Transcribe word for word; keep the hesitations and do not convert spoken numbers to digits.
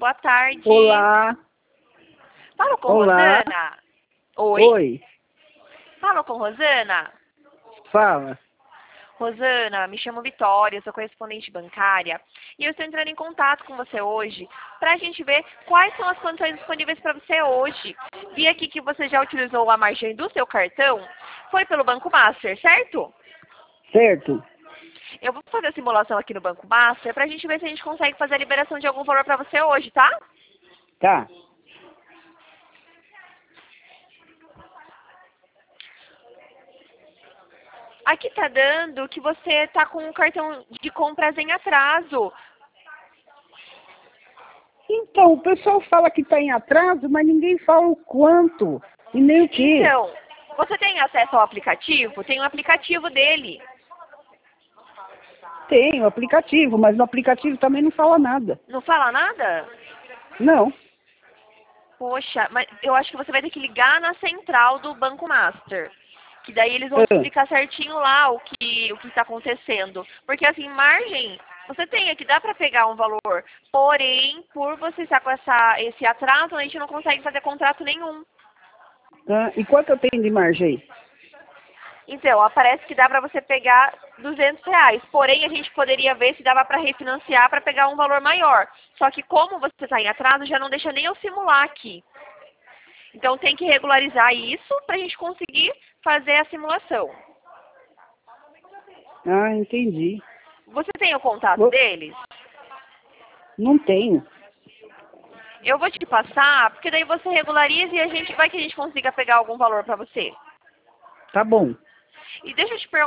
boa tarde. Olá. Falo com Olá. Rosana? Oi. Oi. Falo com Rosana? Fala. Rosana, me chamo Vitória, sou correspondente bancária e eu estou entrando em contato com você hoje para a gente ver quais são as condições disponíveis para você hoje. Vi aqui que você já utilizou a margem do seu cartão, foi pelo Banco Master, certo? Certo. Eu vou fazer a simulação aqui no Banco Master para a gente ver se a gente consegue fazer a liberação de algum valor para você hoje, tá? Tá. Aqui tá dando que você tá com um cartão de compras em atraso. Então, o pessoal fala que está em atraso, mas ninguém fala o quanto e nem o que. Então, você tem acesso ao aplicativo? Tem um aplicativo dele. Tem o aplicativo, mas no aplicativo também não fala nada. Não fala nada? Não. Poxa, mas eu acho que você vai ter que ligar na central do Banco Master. Que daí eles vão te Ah. explicar certinho lá o que o que está acontecendo. Porque assim, margem, você tem aqui, dá para pegar um valor. Porém, por você estar com essa, esse atraso, a gente não consegue fazer contrato nenhum. Ah, e quanto eu tenho de margem aí? Então, aparece que dá para você pegar duzentos reais. Porém, a gente poderia ver se dava para refinanciar para pegar um valor maior. Só que como você está em atraso, já não deixa nem eu simular aqui. Então, tem que regularizar isso para a gente conseguir fazer a simulação. Ah, entendi. Você tem o contato Vou- deles? Não tenho. Eu vou te passar, porque daí você regulariza e a gente vai que a gente consiga pegar algum valor para você. Tá bom. E deixa eu te perguntar.